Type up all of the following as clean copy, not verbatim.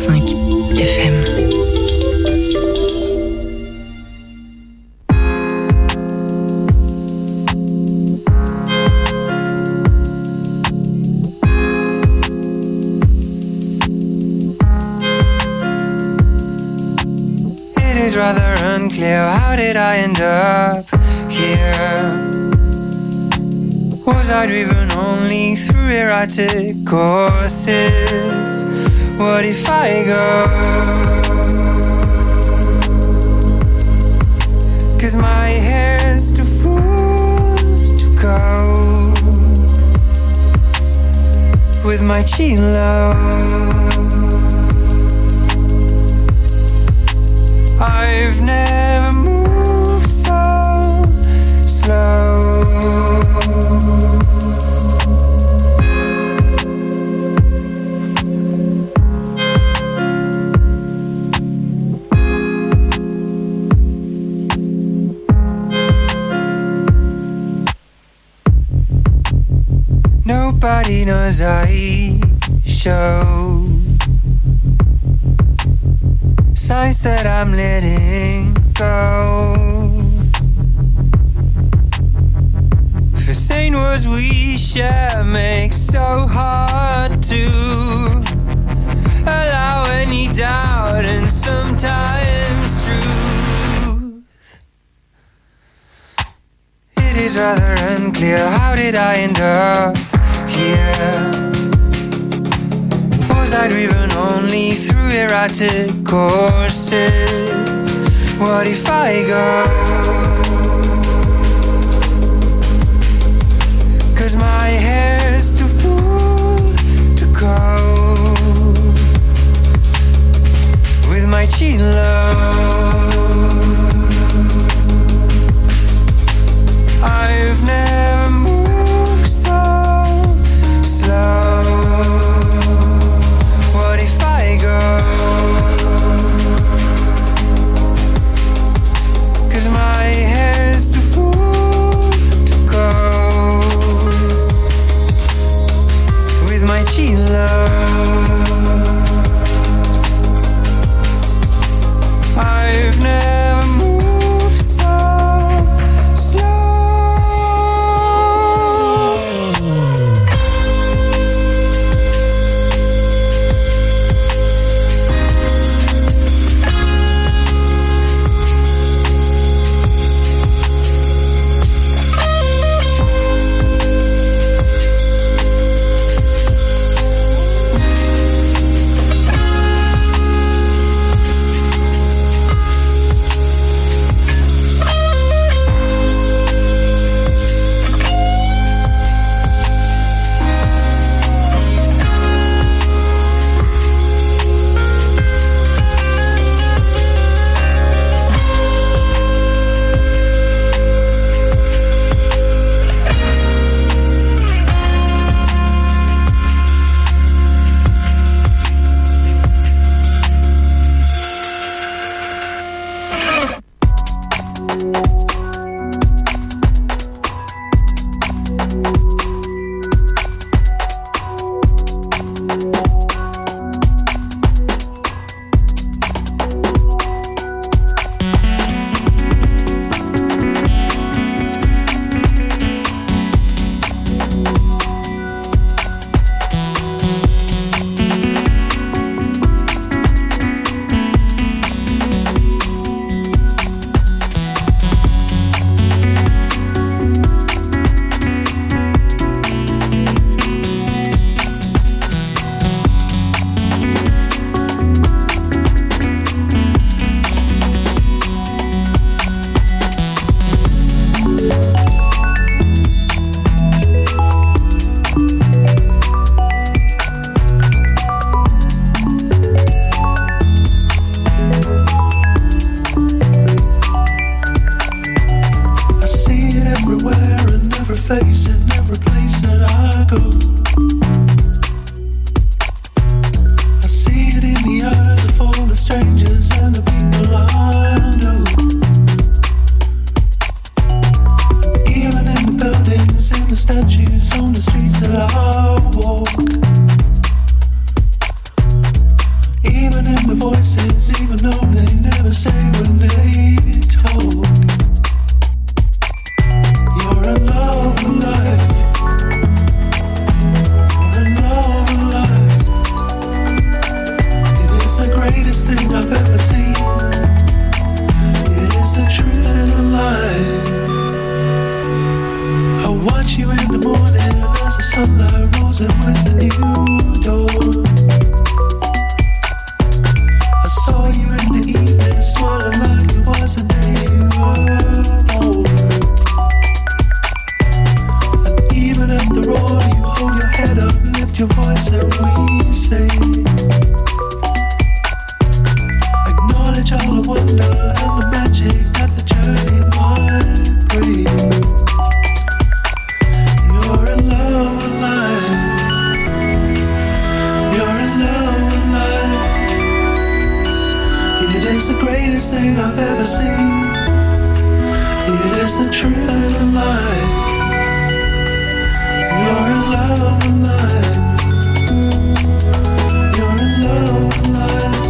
101.5 FM. It is rather unclear, how did I end up here? Was I driven only through erratic courses? What if I go? 'Cause my hair's too full to go with my chin low. I've never moved so slow. Nobody knows I show signs that I'm letting go. For saying words we share makes so hard to allow any doubt and sometimes truth. It is rather unclear, how did I end up here? Was I driven only through erratic courses? What if I go? 'Cause my hair's too full to go with my chin low. I've never moved so slow. What if I go? 'Cause my hair's too full to go with my chin low. I've never moved so slow. Even even though they never say when they talk. You're in love with life. You're in love with life. It is the greatest thing I've ever seen. It is the truth and the light. I watch you in the morning as the sunlight rolls in with the new dawn. I saw you in the evening, smiling like it was the day you were born. And even after all, you hold your head up, lift your voice and we sing. Acknowledge all the wonder and the magic that the journey might bring. You're in love with life. You're in love with life. It is the greatest thing I've ever seen. It is the truth and the light. You're in love with life. You're in love with life.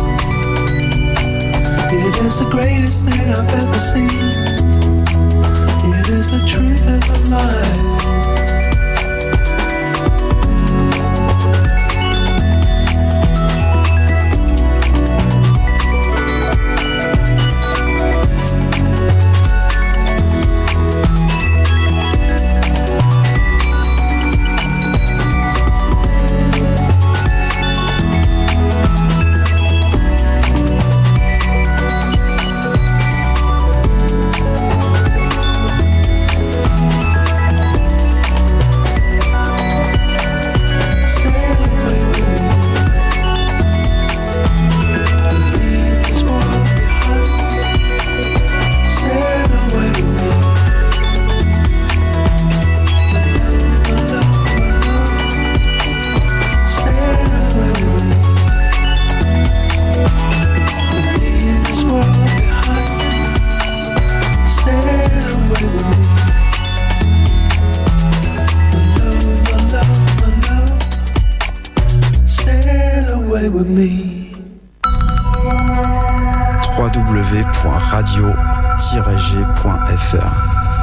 It is the greatest thing I've ever seen. It is the truth and the light. www.radio-g.fr.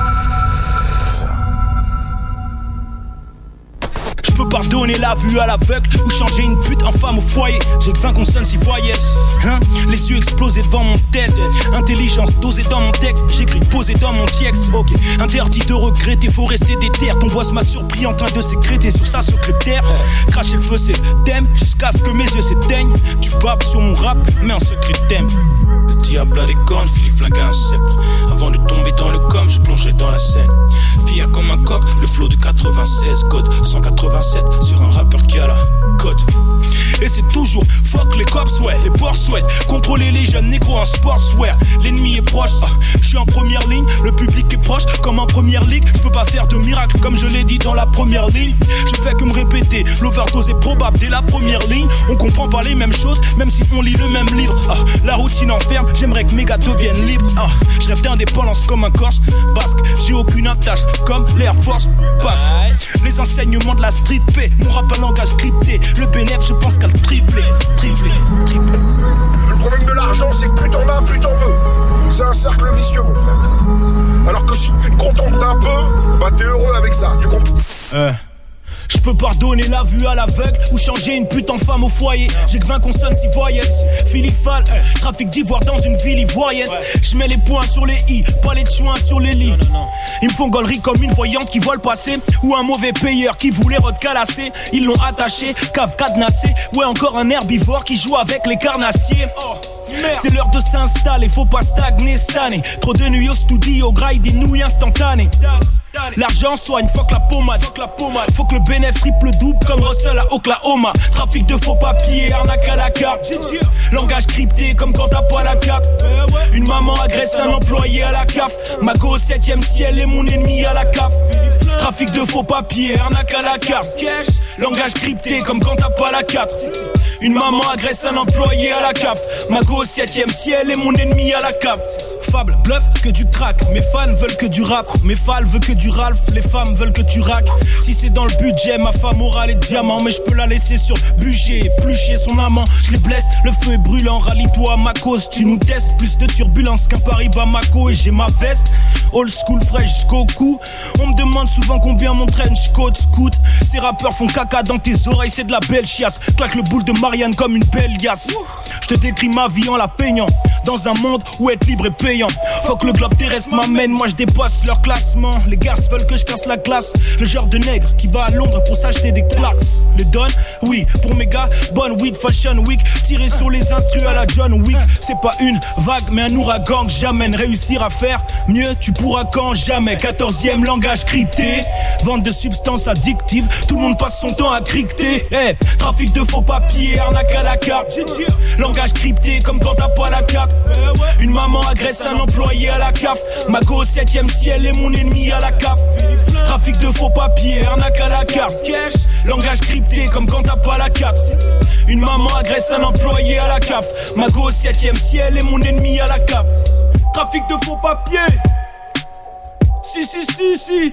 Pardonner la vue à l'aveugle ou changer une pute en femme au foyer. J'ai que 20 consonnes s'y voyaient, hein? Les yeux explosés devant mon tête. Intelligence dosée dans mon texte. J'écris posé dans mon texte. Ok, interdit de regretter, faut rester déter. Ton boss m'a surpris en train de sécréter sur sa secrétaire. Cracher le feu c'est le thème, jusqu'à ce que mes yeux s'éteignent. Tu babes sur mon rap, mais en secret thème. Le diable a des cornes, Philippe flingue un sceptre. Avant de tomber dans le com, je plongeais dans la scène. Fier comme un coq, le flow de 96, code 187 sur un rappeur qui a la code. Et c'est toujours fuck les cops, ouais, les boss, ouais. Contrôler les jeunes négros en sportswear. L'ennemi est proche, je suis en première ligne. Le public est proche, comme en première ligue. Je peux pas faire de miracle, comme je l'ai dit dans la première ligne. Je fais que me répéter, l'overdose est probable dès la première ligne. On comprend pas les mêmes choses, même si on lit le même livre. La routine enferme, j'aimerais que mes gars deviennent libres. Je rêve d'indépendance comme un Corse basque. J'ai aucune attache, comme l'Air Force passe. Les enseignements de la street P, mon rap un langage scripté. Le bénéf, je pense qu'à le tripler. Le problème de l'argent, c'est que plus t'en as, plus t'en veux. C'est un cercle vicieux, mon frère. Alors que si tu te contentes d'un peu, bah t'es heureux avec ça, tu comprends? Je peux pardonner la vue à l'aveugle ou changer une pute en femme au foyer. J'ai que 20 consonnes s'y voyaient. Philippe Fall, trafic d'ivoire dans une ville ivoirienne. Je mets les points sur les i, pas les chouins sur les lits. Ils me font gaulerie comme une voyante qui voit le passé, ou un mauvais payeur qui voulait recalasser. Ils l'ont attaché, cave cadenassé. Ouais, encore un herbivore qui joue avec les carnassiers. C'est l'heure de s'installer, faut pas stagner cette année. Trop de nuits au studio, graille des nouilles instantanées. L'argent soigne, fuck la pommade. Faut que le bénéfice triple double comme Russell à Oklahoma. Trafic de faux papiers, arnaque à la carte. Langage crypté comme quand t'as pas la carte. Une maman agresse un employé à la CAF. Ma go au 7ème ciel et mon ennemi à la CAF. Trafic de faux papiers, arnaque à la carte. Langage crypté comme quand t'as pas la carte. Une maman agresse un employé à la CAF. Ma go au 7ème ciel et mon ennemi à la CAF. Fable, bluff, que du crack. Mes fans veulent que du rap. Mes fals veulent que du Ralph. Les femmes veulent que tu rack. Si c'est dans le budget, ma femme aura les diamants. Mais je peux la laisser sur budget. Éplucher son amant, je les blesse. Le feu est brûlant, rallie-toi à ma cause. Tu nous testes, plus de turbulence qu'un Paris Bamako. Et j'ai ma veste, old school fraîche jusqu'au cou. On me demande souvent combien mon trench coat coûte. Ces rappeurs font caca dans tes oreilles, c'est de la belle chiasse. Claque le boule de Marianne comme une belle liasse. Je te décris ma vie en la peignant. Dans un monde où être libre est payant. Faut que le globe terrestre m'amène, moi je dépasse leur classement. Les gars veulent que je casse la glace. Le genre de nègre qui va à Londres pour s'acheter des claques. Les donne, oui, pour mes gars, bonne weed, fashion week. Tirer sur les instrus à la John Wick. C'est pas une vague mais un ouragan que j'amène. Réussir à faire mieux, tu pourras quand jamais. 14e langage crypté. Vente de substances addictives. Tout le monde passe son temps à cricter. Hey, trafic de faux papiers, arnaque à la carte. Langage crypté comme quand t'as pas la carte. Une maman agresse un employé à la CAF. Ma go au 7ème ciel est mon ennemi à la CAF. Trafic de faux papiers, arnaque à la carte. Langage crypté comme quand t'as pas la carte. Une maman agresse un employé à la CAF. Ma go au 7ème ciel est mon ennemi à la CAF. Trafic de faux papiers. Si.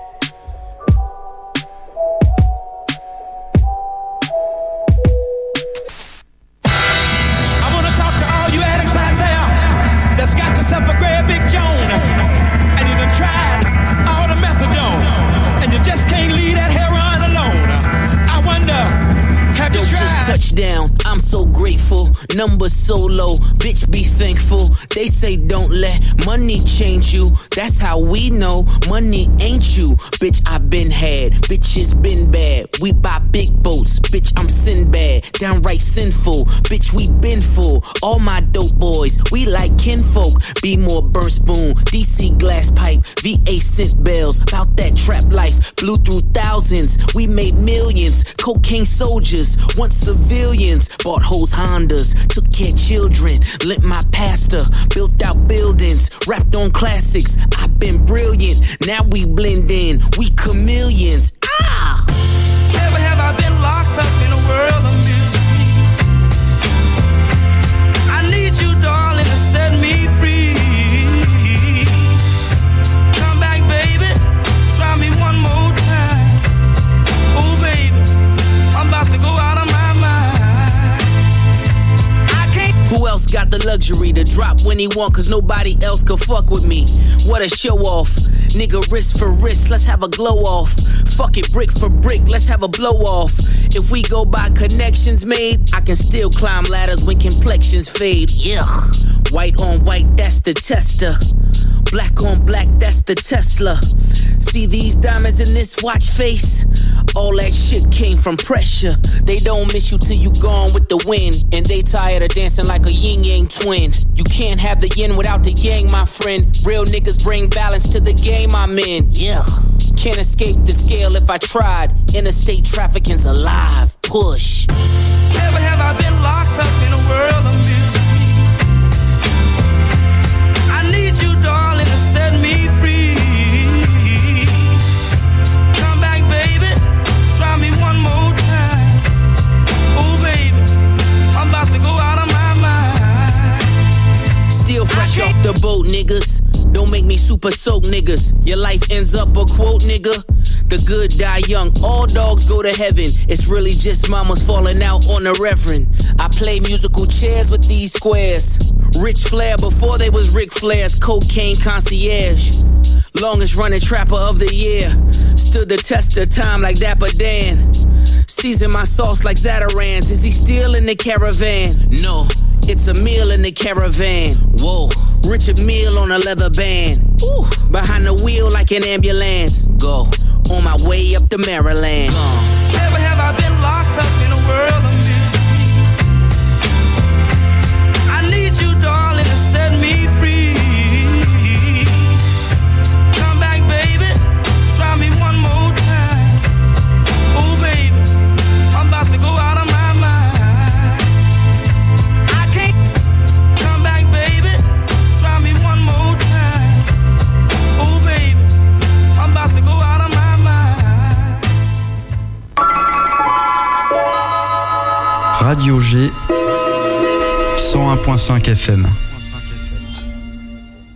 A great big Joan, and you done tried all the methadone, and you just can't leave that heroin alone. I wonder, have you tried? Just touchdown, I'm so grateful. Numbers so low, bitch be thankful. They say don't let money change you. That's how we know money ain't you. Bitch, I been had, bitches been bad. We buy big boats, bitch, I'm Sinbad. Downright sinful, bitch, we been full. All my dope boys, we like kinfolk. Be more burn spoon, DC glass pipe, VA scent bells. About that trap life, blew through thousands. We made millions, cocaine soldiers, once civilians. Bought hoes Hondas, took care of children. Lent my pastor, built out buildings. Rapped on classics, I've been brilliant. Now we blend in, we chameleons. Ah! Never have I been locked up in a world of misery. I need you, darling, to set me free. Come back, baby, try me one more time. Oh, baby, I'm about to go out of my mind. I can't. Who else got the luxury to drop when he want, cause nobody else could fuck with me? What a show off. Nigga, wrist for wrist, let's have a glow off. Fuck it, brick for brick, let's have a blow off. If we go by connections made, I can still climb ladders when complexions fade. Yeah. White on white, that's the tester. Black on black, that's the Tesla. See these diamonds in this watch face? All that shit came from pressure. They don't miss you till you gone with the wind. And they tired of dancing like a yin-yang twin. You can't have the yin without the yang, my friend. Real niggas bring balance to the game I'm in. Yeah. Can't escape the scale if I tried. Interstate trafficking's alive. Push. Never have I been locked up in a world of misery. I need you, darling, to set me free. Come back, baby, try me one more time. Oh, baby, I'm about to go out of my mind. Still fresh off the boat, niggas. Don't make me super soak, niggas. Your life ends up a quote, nigga. The good die young, all dogs go to heaven. It's really just mamas falling out on the reverend. I play musical chairs with these squares. Rich Flair before they was Ric Flair's cocaine concierge. Longest running trapper of the year. Stood the test of time like Dapper Dan. Season my sauce like Zatarans. Is he still in the caravan? No, it's a meal in the caravan. Whoa, Richard Mille on a leather band. Ooh, behind the wheel like an ambulance. Go, on my way up to Maryland. Never have I been locked up in a world of misery. I need you, darling, to set me free. Come back, baby, try me one more time. Oh, baby, I'm about to go out of my mind. I can't. Come back, baby, try me one more time. Oh, baby, I'm about to go out of my mind. Radio G 101.5 FM.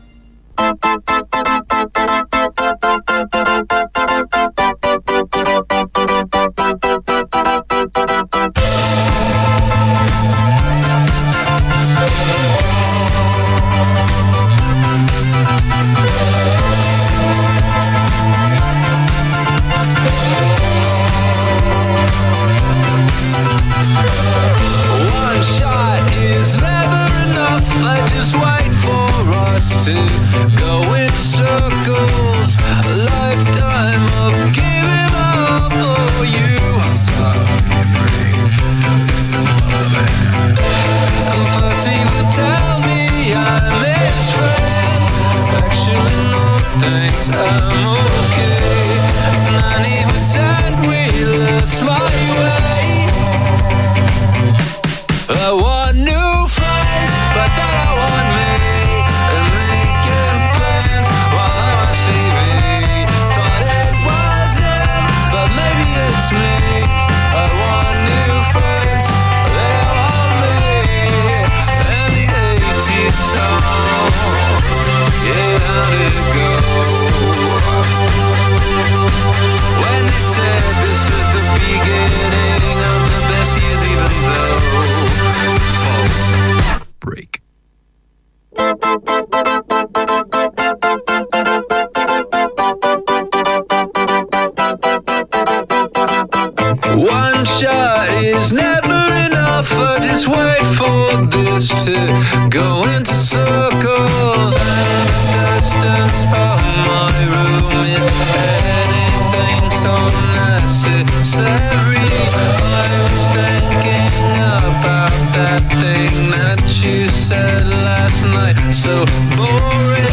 to go into circles. And the distance from my room is anything so necessary. I was thinking about that thing that you said last night, so boring.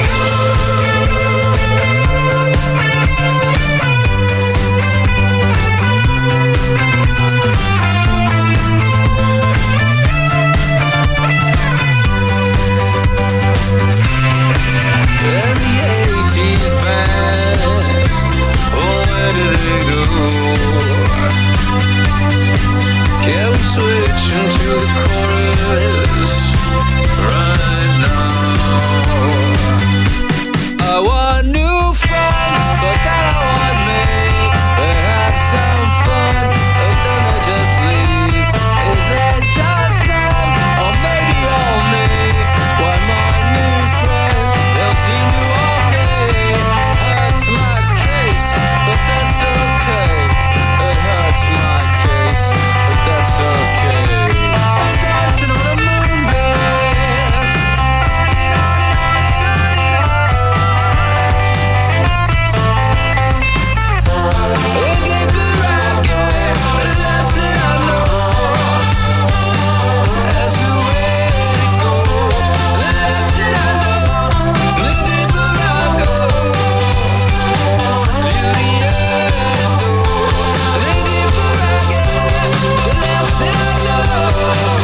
Switching to the chorus right now. I want new friends, but then I want me. They have some fun, but then they just leave. Is it just them, or maybe all me? Why my new friends, they'll seem to all me. Hurts my case, but that's okay. It hurts my case, but that's okay. I'm dancing on a moonbeam. Looking for right again, that's it I know. That's the way it goes. That's it I know. Looking for right again. In the end, looking for right again. That's it I know.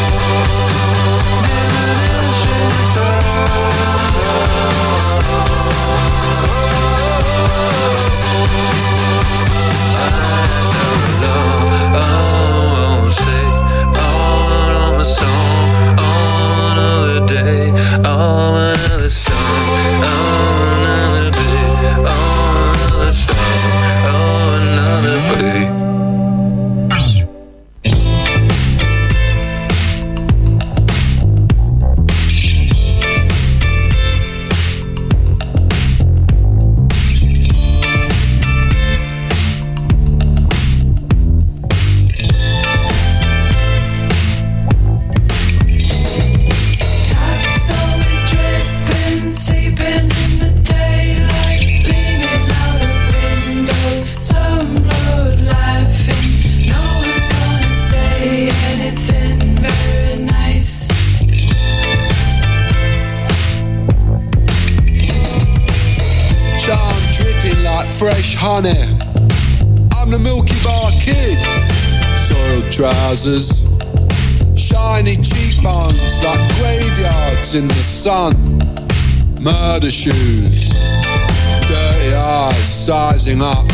Fresh honey, I'm the Milky Bar Kid. Soiled trousers, shiny cheekbones like graveyards in the sun. Murder shoes, dirty eyes sizing up.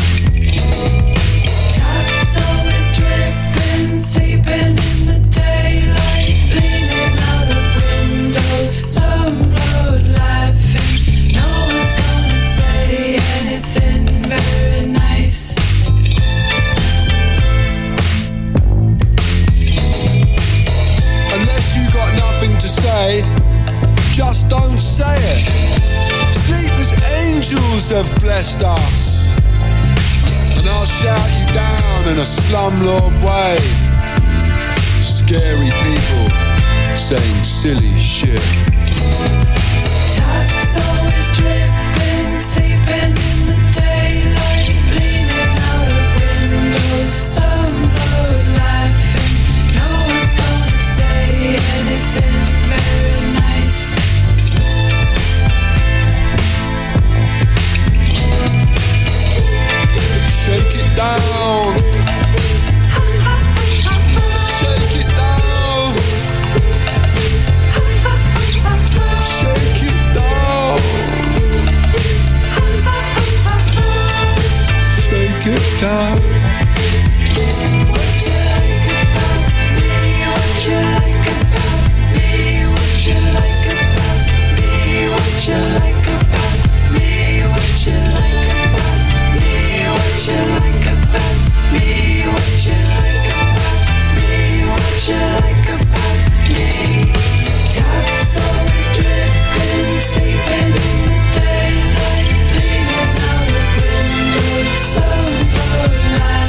Taps always dripping, sleeping in the daylight, leaning out of windows, some road laughing. No one's gonna say anything very nice. Unless you got nothing to say, just don't say it. Sleepless angels have blessed us, and I'll shout you down in a slumlord way. Scary people saying silly shit. Taps always dripping, sleeping in the daylight, leaning out of windows, some road laughing. No one's gonna say anything very nice. Shake it down. Shake it down. Shake it down. Shake it down. What you like about me? What you like about me? What you like about me? What you like about me? What you like about me? What you like about me? What you like about me? What you like about me? Taps always dripping, sleeping in the daylight, leaning out of windows, some roads light.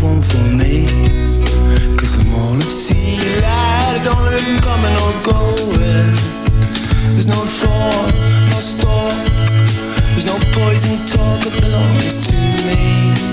one for me. Cause I'm all at sea, lad, I don't let them coming or going. There's no thought, no storm, there's no poison talk that belongs to me.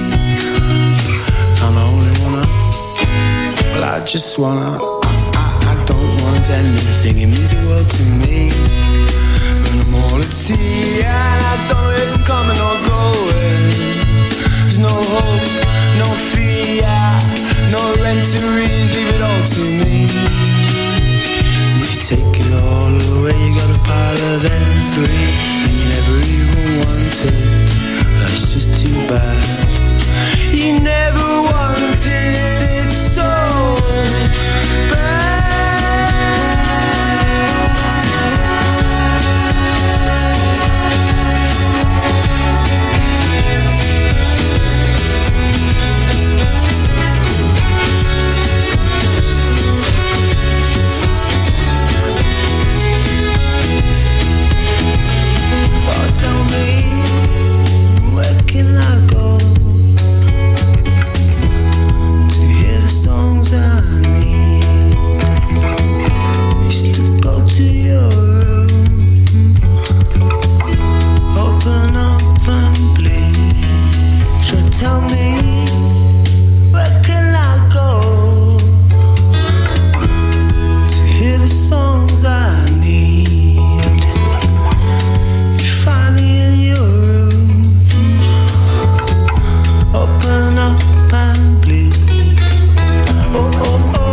I'm the only one, well I just wanna, I don't want anything, it means the world to me. When I'm all at sea and I don't know if I'm coming or going. There's no hope, no fear, no rent-to-rees, leave it all to me. And if you take it all away, you got a pile of everything you never even wanted. That's just too bad. You never wanted it so bad. Tell me, where can I go to hear the songs I need? Used to go to your room, open up and bleed. So tell me, where can I go to hear the songs I need? Open up and bleed. Oh, oh, oh.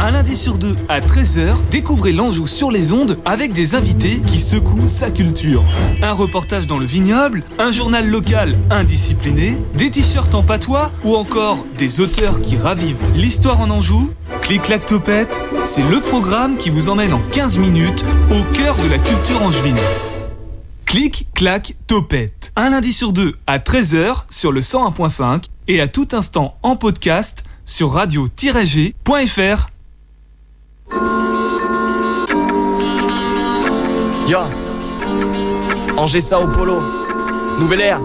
Un lundi sur deux à 13h, découvrez l'Anjou sur les ondes avec des invités qui secouent sa culture. Un reportage dans le vignoble, un journal local indiscipliné, des t-shirts en patois ou encore des auteurs qui ravivent l'histoire en Anjou. Clic-clac Topette, c'est le programme qui vous emmène en 15 minutes au cœur de la culture angevine. Clic-clac Topette. Un lundi sur deux à 13h sur le 101.5 et à tout instant en podcast sur radio-g.fr. Yo, Angers Sao Paulo, Nouvelle Era,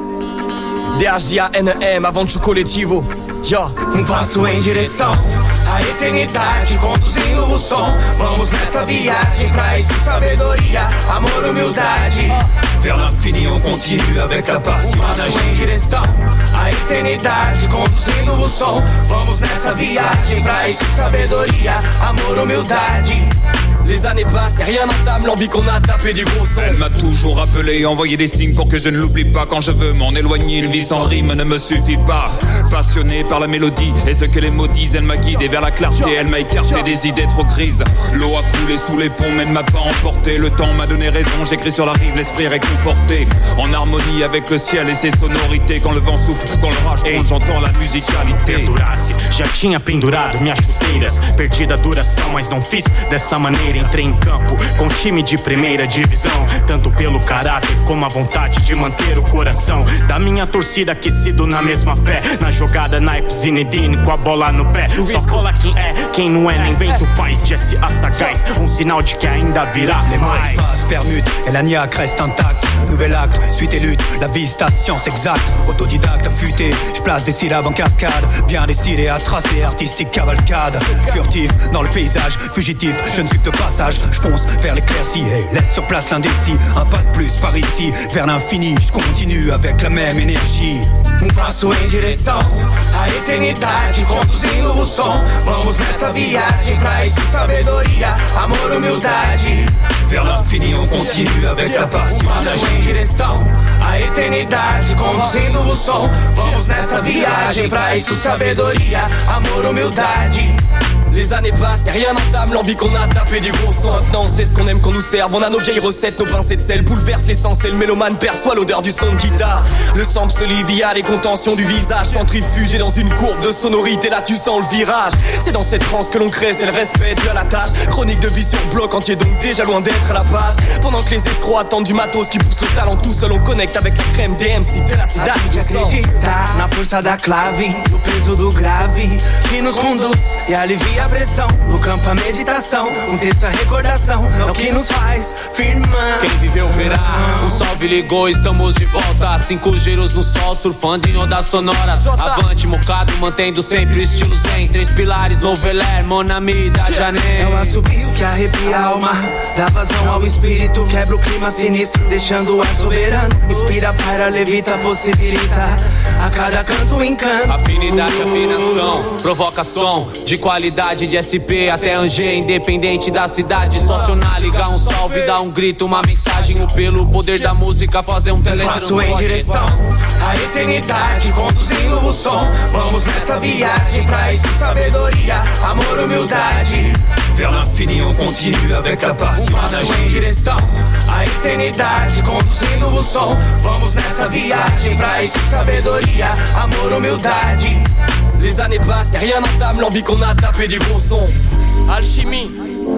DHGANM, Avanço Coletivo. Yo, passo em direção à eternidade, conduzindo o som. Vamos nessa viagem pra isso, sabedoria, amor, humildade. Vers l'infini on continue avec la passion. Passo em direção à eternidade, conduzindo o som. Vamos nessa viagem pra isso, sabedoria, amor, humildade. Les années passent et rien n'entame l'envie qu'on a tapé du gros son. Elle m'a toujours rappelé, envoyé des signes pour que je ne l'oublie pas. Quand je veux m'en éloigner, une vie sans rime ne me suffit pas. Passionné par la mélodie et ce que les mots disent, elle m'a guidé vers la clarté. Elle m'a écarté des idées trop grises. L'eau a coulé sous les ponts mais ne m'a pas emporté. Le temps m'a donné raison, j'écris sur la rive, l'esprit réconforté. En harmonie avec le ciel et ses sonorités. Quand le vent souffle, quand l'orage gronde, j'entends la musicalité. Já tinha pendurado minhas chuteiras, perdi a duração, mas não fiz dessa maneira. Entrei em campo com time de primeira divisão, tanto pelo caráter como a vontade de manter o coração da minha torcida aquecido na mesma fé. Na jogada, naipes Zinedine com a bola no pé. Só cola quem é, quem não é, nem vento faz. Jesse a sagaz, sinal de que ainda virá mais. Permute et l'agnac reste intact. Nouvel acte, suite et lutte, la vie c'est ta science exacte. Autodidacte affûté, je place des syllabes en cascade. Bien décidé à tracer, artistique cavalcade. Furtif dans le paysage, fugitif, je ne suis que de passage. Je fonce vers l'éclaircie et laisse sur place l'indécis. Un pas de plus par ici, vers l'infini. Je continue avec la même énergie. Passo em direção à eternidade, conduzindo o som. Vamos nessa viagem pra isso, sabedoria, amor, humildade. Vers l'infini on continue avec la passion. Passo em direção à eternidade, conduzindo o som. Vamos nessa viagem pra isso, sabedoria, amor, humildade. Les années passent et rien n'entame l'envie qu'on a tapé du gros son. Maintenant on sait ce qu'on aime qu'on nous serve. On a nos vieilles recettes, nos pincées de sel bouleversent l'essence et le mélomane perçoit l'odeur du son de guitare. Le sample se lit via les contentions du visage, centrifugé dans une courbe de sonorité. Là tu sens le virage. C'est dans cette transe que l'on crée, c'est le respect dû à la tâche. Chronique de vie sur bloc entier, donc déjà loin d'être à la page. Pendant que les escrocs attendent du matos qui pousse le talent, tout seul on connecte avec la crème DMC de la cidade. A gente acredita na força da clave, no peso do grave que nos conduz e alivia a pressão. No campo a meditação, texto a recordação, é o que nos faz firmar. Quem viveu verá, um salve ligou, estamos de volta. 5 giros no sol, surfando em ondas sonoras. Avante, mocado, mantendo sempre o estilo zen. 3 pilares, Noveler, Monami, da Jané. É o assobio que arrepia a alma, dá vazão ao espírito, quebra o clima sinistro, deixando o ar soberano. Inspira, paira, levita, possibilita a cada canto encanto. Afinidade, afinação, provoca som de qualidade de SP até Angers, independente da cidade. Só acionar, ligar um salve, dar um grito, uma mensagem. Ou pelo poder da música fazer um teletransporte. Passo em direção à eternidade, conduzindo o som. Vamos nessa viagem pra isso, sabedoria, amor, humildade. Vers l'infini on continue avec la passion. Passo em direção à eternidade, conduzindo o som. Vamos nessa viagem pra isso, sabedoria, amor, humildade. Les années passent et rien n'entame l'envie qu'on a tapé du gros son. Alchimie,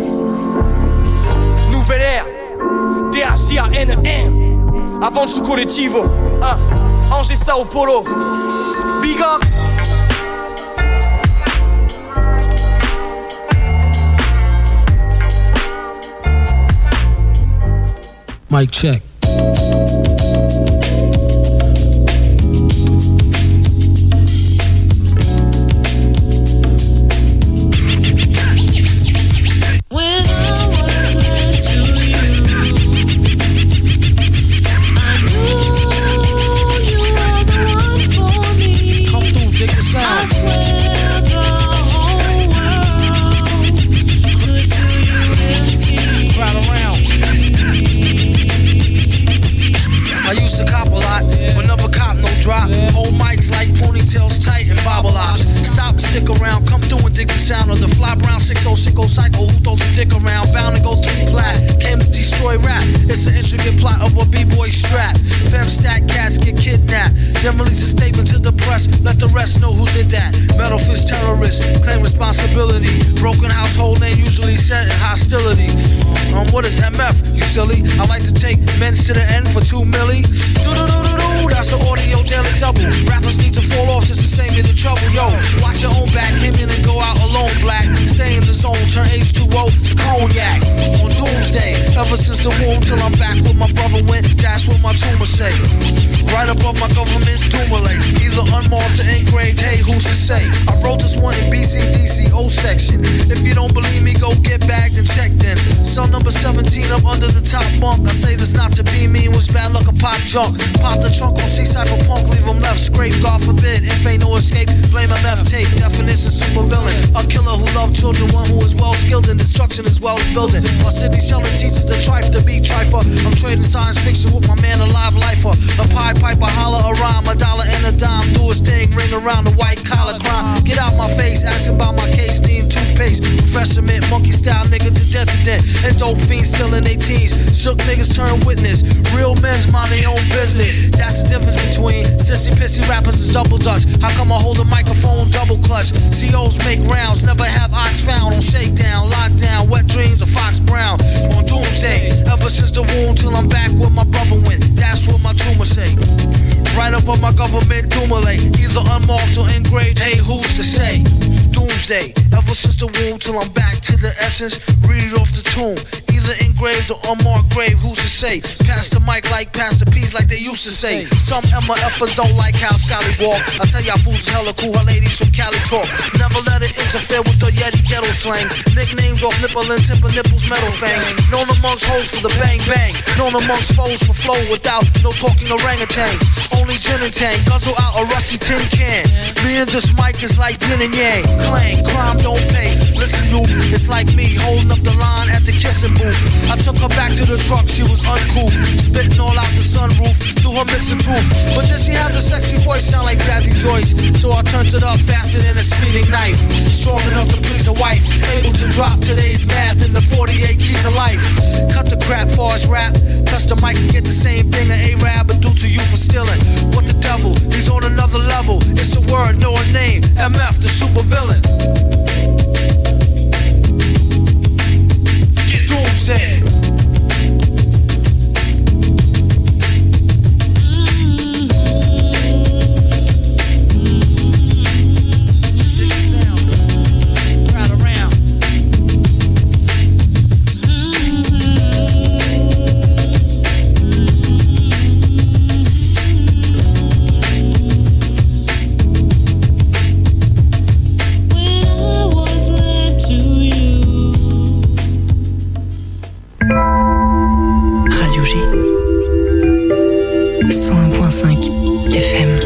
Nouvelle Era, DHGANM, Avanço Coletivo, Angers Sao Paulo, Big Up. Mic check. shit go psycho. Who throws a dick around? Bound to go 3 plat. Came to destroy rap. It's an intricate plot of a b-boy strap. Fem-stack cats get kidnapped. Then release a statement to the press. Let the rest know who did that. Metal fist terrorists claim responsibility. Broken household name usually set in hostility. What is MF? You silly. I like to take men's to the end for 2 milli. Do-do-do-do-do. That's the audio daily double. Rappers need to fall off just to save me the trouble. Yo, watch your own back. Came in and go out alone, black. Stay in the zone. Turn H2O to cognac. On doomsday. Ever since the womb till I'm back where my brother went. That's what my tumor say. Right above my government dumulate. Either unmarked or engraved. Hey, who's to say? I wrote this one in BCDC O section. If you don't believe me, go get bagged and checked in. Cell number 17 up under the top bunk. I say this not to be mean, was bad luck a pop junk. Pop the trunk on C-side for punk, leave him left scrape. God forbid, if ain't no escape, blame MF tape. Definition super villain, a killer who loved children, one who is well skilled in destruction as well as building. While Sidney Sheldon teaches the trife to be trifer. I'm trading science fiction with my man, a live lifer. A Pied Piper, holler a rhyme, a dollar and a dime. Do his thing, ring around the white collar crime. Get out my face, asking about my case, need toothpaste. Professor Mint, monkey style nigga to death to death. And dope fiends still in their teens. Shook niggas turn witness. Real men's mind their own business. That's the difference between sissy pissy rappers is double dutch. How come I hold a microphone double clutch? COs make rounds, never have ox found on shakedown, lockdown, wet dreams of Fox Brown. On doomsday, ever since the womb till I'm back where my brother went. That's what my tumor say. Right up on my government dumulate. Either unmarked or engraved. Hey, who's to say? Doomsday, ever since the womb till I'm back to the essence. Read it off the tomb. Either engraved or unmarked grave, who's to say? Pass the mic like pass the peas like they used to say. Some MFers don't like how Sally walk. I tell y'all fools is hella cool, her ladies from Cali talk. Never let it interfere with the Yeti ghetto slang. Nicknames off nipple and tip of nipples metal fang. Known amongst hoes for the bang bang. Known amongst foes for flow without no talking orangutans. Only gin and tang, guzzle out a rusty tin can. Me and this mic is like yin and yang. Clang, crime don't pay. Listen you, it's like me holding up the line at the kissing booth. I took her back to the truck, she was uncool. Spitting all out the sunroof, through her missing tooth. But then she has a sexy voice, sound like Jazzy Joyce. So I turned it up faster than a speeding knife. Strong enough to please a wife. Able to drop today's math in the 48 keys of life. Cut the crap for us rap. Touch the mic and get the same thing an A-Rab would do to you for stealing. What the devil, he's on another level. It's a word, no a name. MF, the super villain. Doomsday. Radio G 101.5 FM.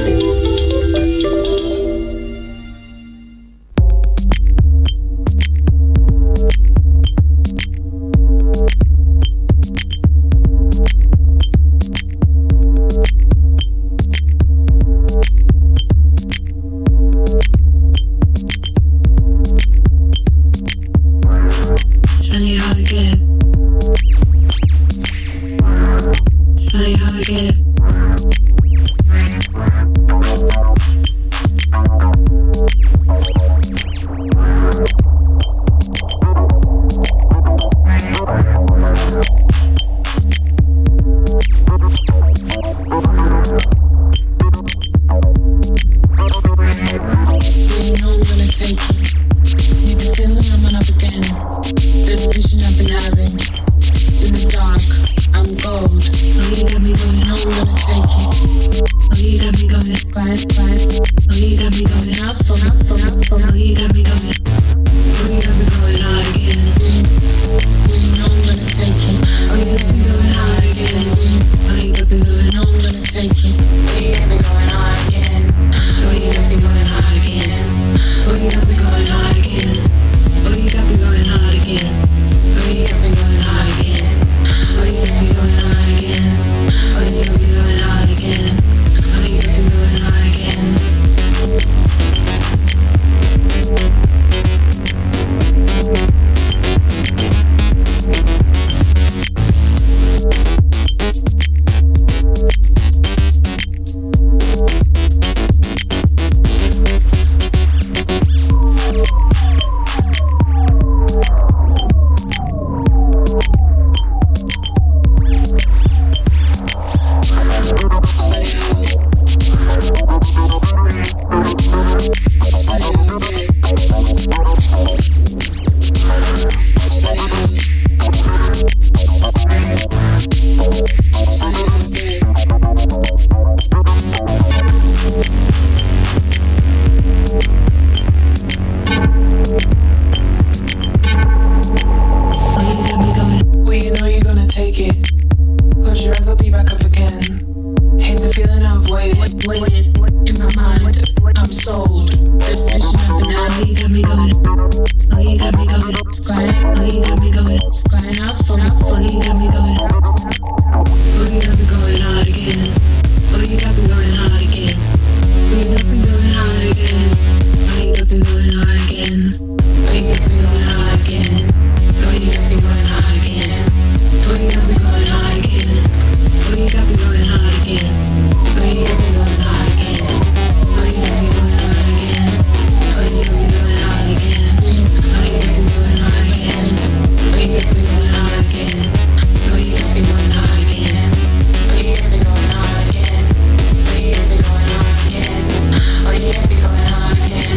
It's funny how I get. Oh, yeah.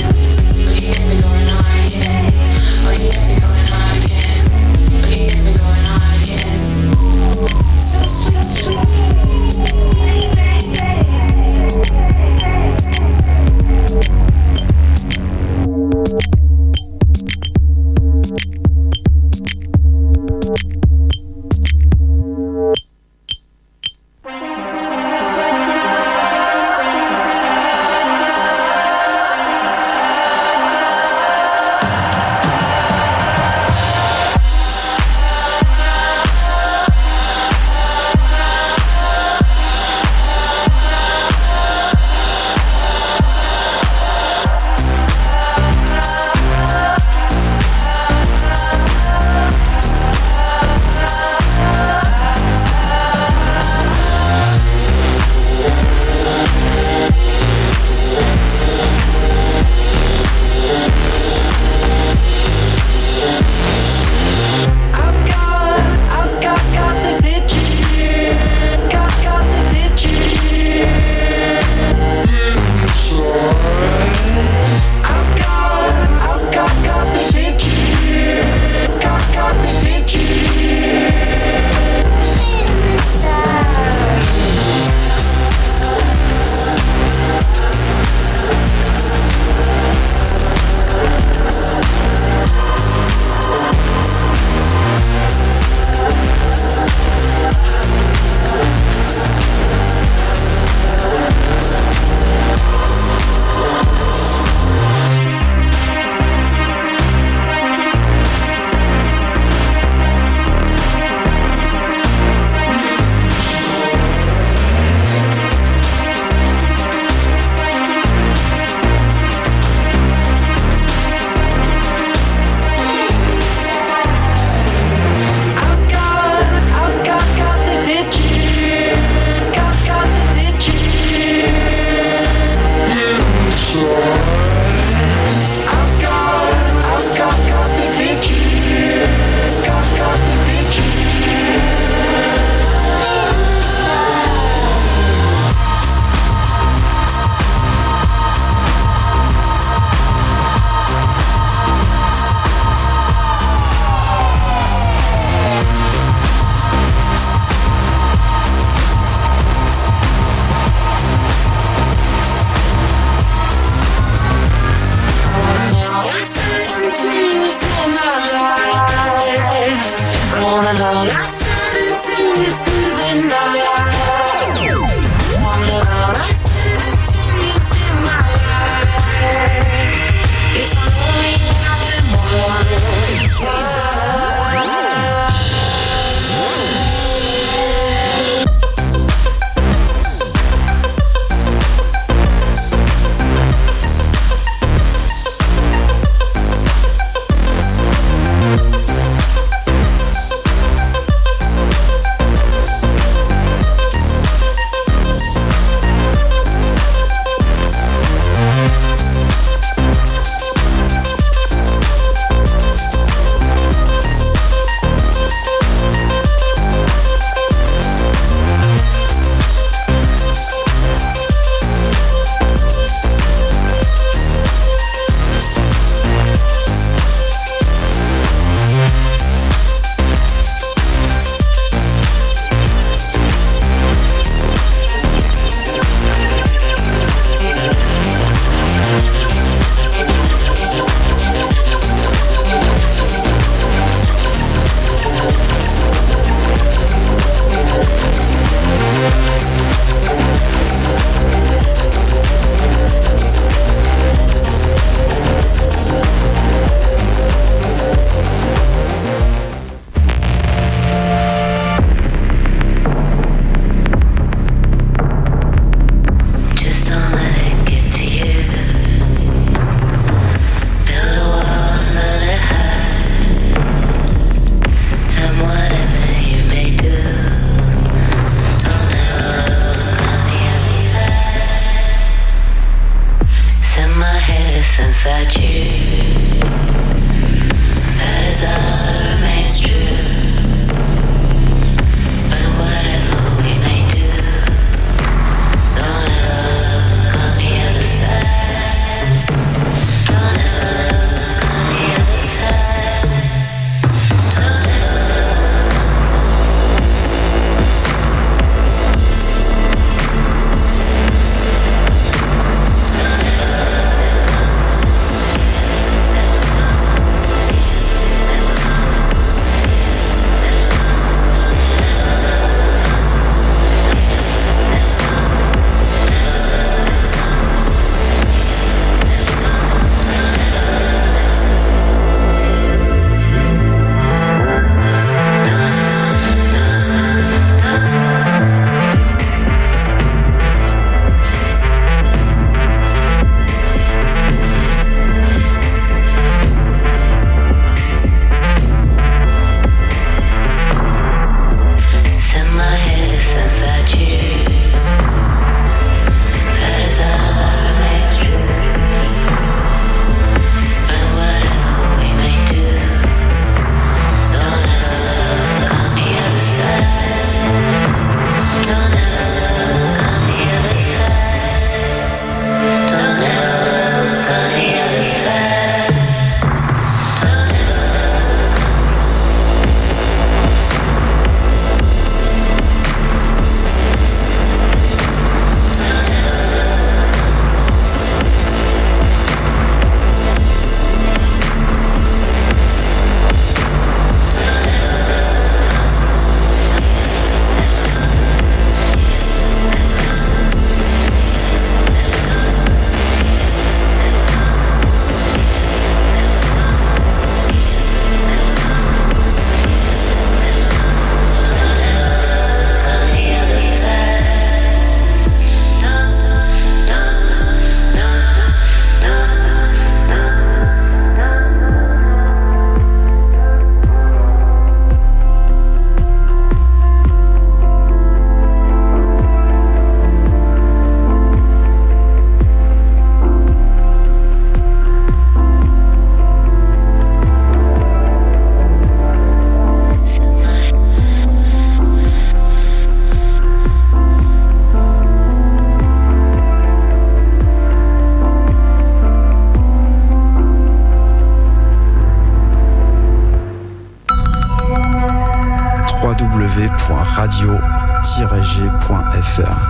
www.radio-g.fr.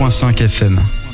101.5 FM.